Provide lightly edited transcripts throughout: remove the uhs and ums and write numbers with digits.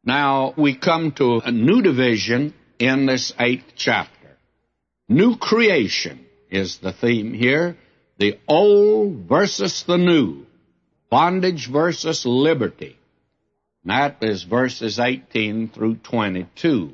Now, we come to a new division in this 8th chapter. New creation is the theme here. The old versus the new. Bondage versus liberty. And that is verses 18 through 22.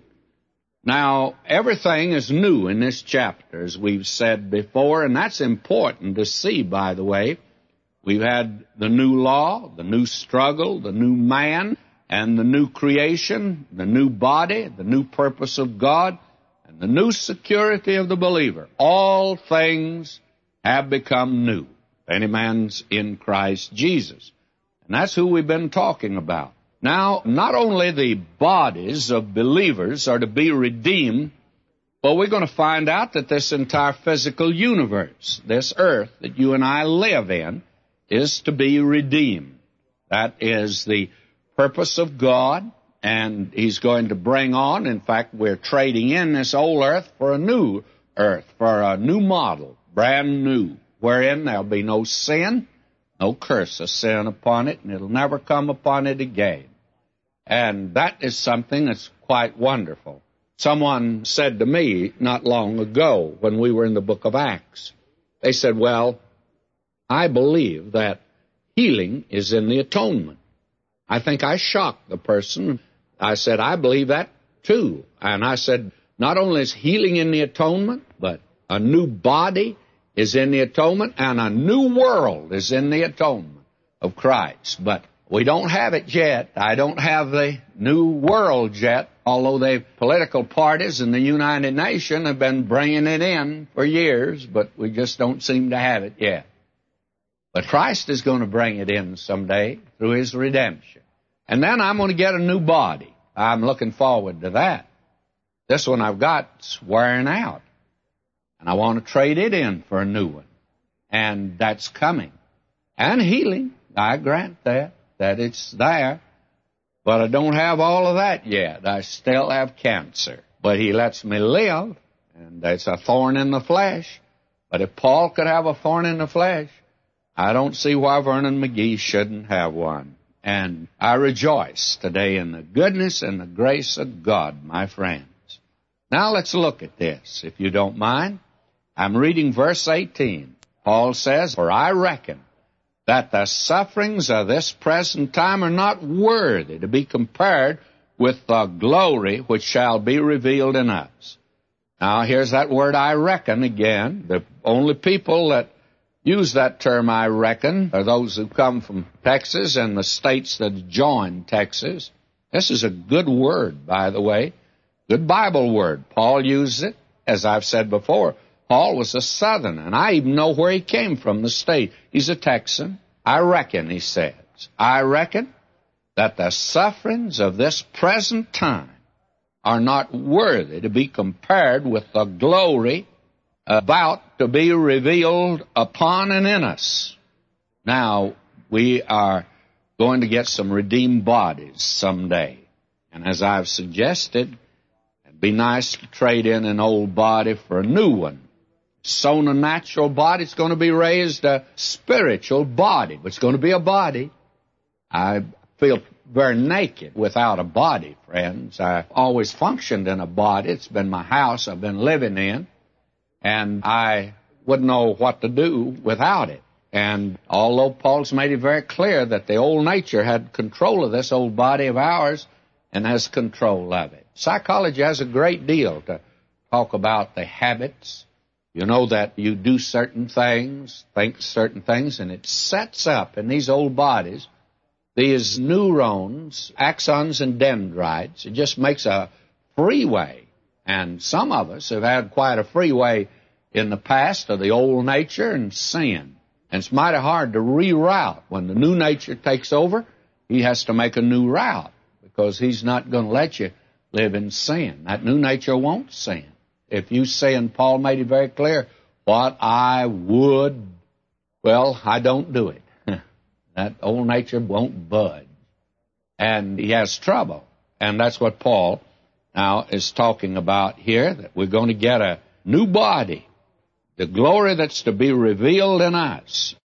Now, everything is new in this chapter, as we've said before, and that's important to see, by the way. We've had the new law, the new struggle, the new man, and the new creation, the new body, the new purpose of God, and the new security of the believer. All things have become new. If any man's in Christ Jesus. And that's who we've been talking about. Now, not only the bodies of believers are to be redeemed, but we're going to find out that this entire physical universe, this earth that you and I live in, is to be redeemed. That is the purpose of God, and He's going to bring on, in fact, we're trading in this old earth for a new earth, for a new model, brand new, wherein there'll be no sin, no curse of sin upon it, and it'll never come upon it again. And that is something that's quite wonderful. Someone said to me not long ago when we were in the book of Acts, they said, well, I believe that healing is in the atonement. I think I shocked the person. I said, I believe that too. And I said, not only is healing in the atonement, but a new body is in the atonement, and a new world is in the atonement of Christ. But we don't have it yet. I don't have the new world yet, although the political parties in the United Nations have been bringing it in for years, but we just don't seem to have it yet. But Christ is going to bring it in someday through His redemption. And then I'm going to get a new body. I'm looking forward to that. This one I've got's wearing out, and I want to trade it in for a new one. And that's coming. And healing, I grant that it's there. But I don't have all of that yet. I still have cancer. But He lets me live, and it's a thorn in the flesh. But if Paul could have a thorn in the flesh, I don't see why Vernon McGee shouldn't have one. And I rejoice today in the goodness and the grace of God, my friends. Now let's look at this, if you don't mind. I'm reading verse 18. Paul says, for I reckon that the sufferings of this present time are not worthy to be compared with the glory which shall be revealed in us. Now here's that word I reckon again. The only people that use that term, I reckon, are those who come from Texas and the states that join Texas. This is a good word, by the way. Good Bible word. Paul used it, as I've said before. Paul was a Southerner, and I even know where he came from, the state. He's a Texan. I reckon, he says, I reckon that the sufferings of this present time are not worthy to be compared with the glory about to be revealed upon and in us. Now, we are going to get some redeemed bodies someday. And as I've suggested, it'd be nice to trade in an old body for a new one. Sown a natural body, it's going to be raised a spiritual body. But it's going to be a body. I feel very naked without a body, friends. I've always functioned in a body. It's been my house I've been living in. And I wouldn't know what to do without it. And although Paul's made it very clear that the old nature had control of this old body of ours and has control of it. Psychology has a great deal to talk about the habits. You know that you do certain things, think certain things, and it sets up in these old bodies these neurons, axons, and dendrites. It just makes a freeway. And some of us have had quite a freeway in the past of the old nature and sin. And it's mighty hard to reroute. When the new nature takes over, he has to make a new route because he's not going to let you live in sin. That new nature won't sin. If you sin, Paul made it very clear, what I would, well, I don't do it. That old nature won't budge. And he has trouble. And that's what Paul now is talking about here, that we're going to get a new body, the glory that's to be revealed in us.